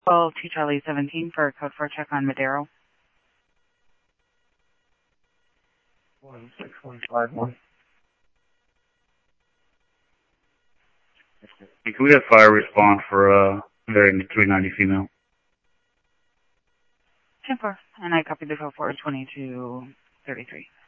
12 to Charlie 17 for a code 4 check on Madero. 16151. Can we have fire respond for very 390 female? 10-4, and I copied the code for 2233.